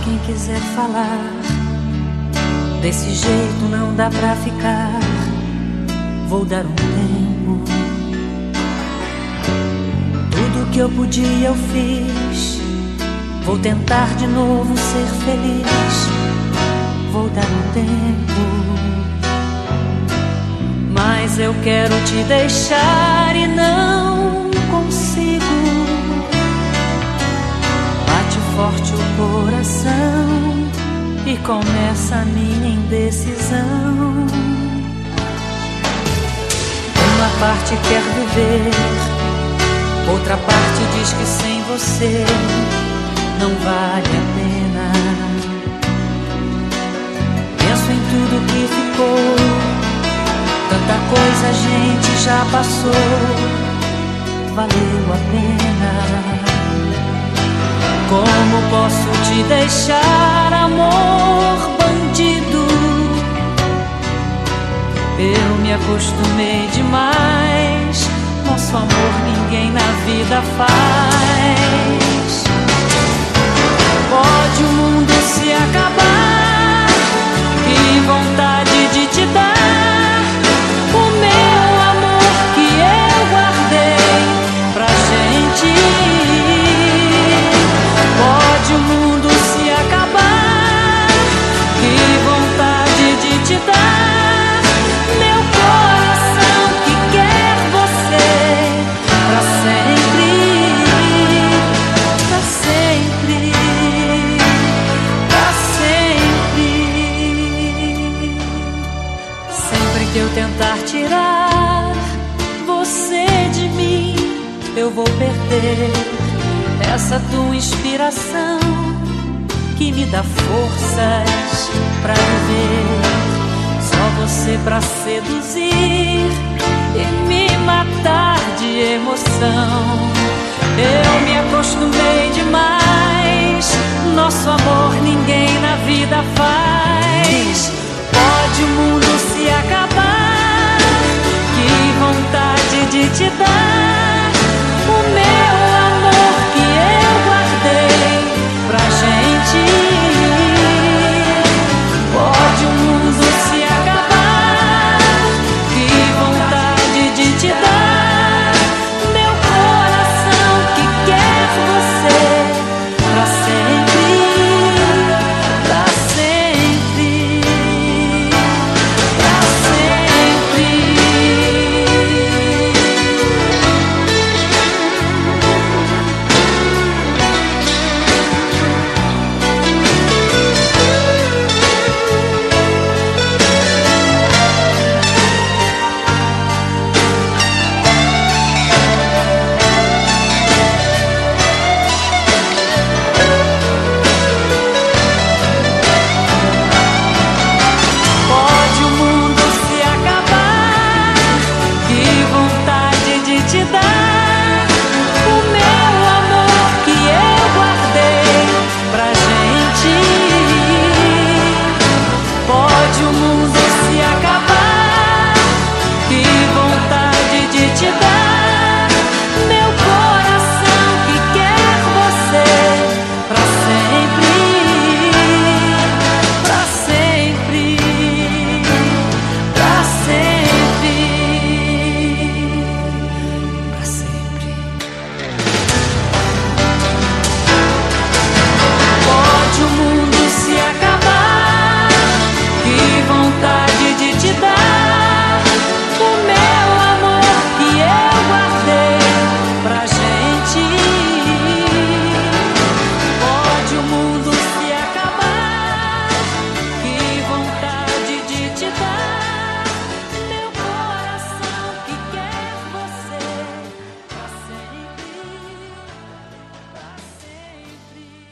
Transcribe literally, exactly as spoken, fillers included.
quem quiser falar, desse jeito não dá pra ficar. Vou dar um tempo. Tudo que eu podia eu fiz. Vou tentar de novo ser feliz. Vou dar um tempo. Mas eu quero te deixar e não consigo. Bate forte o coração e começa a minha indecisão. Uma parte quer viver, outra parte diz que sem você não vale a pena. Penso em tudo que ficou, tanta coisa a gente já passou, valeu a pena. Como posso te deixar, amor bandido? Eu me acostumei demais, nosso amor ninguém na vida faz. Pode o mundo se acabar, que vontade de te dar o meu amor que eu guardei pra gente. Pode o mundo se acabar, que vontade de te dar meu coração que quer você pra sempre, pra sempre, pra sempre. Sempre que eu tentar tirar você de mim, eu vou perder essa tua inspiração que me dá forças pra viver. Só você pra seduzir e me matar de emoção. Eu me acostumei demais, nosso amor ninguém na vida faz. Pode o mundo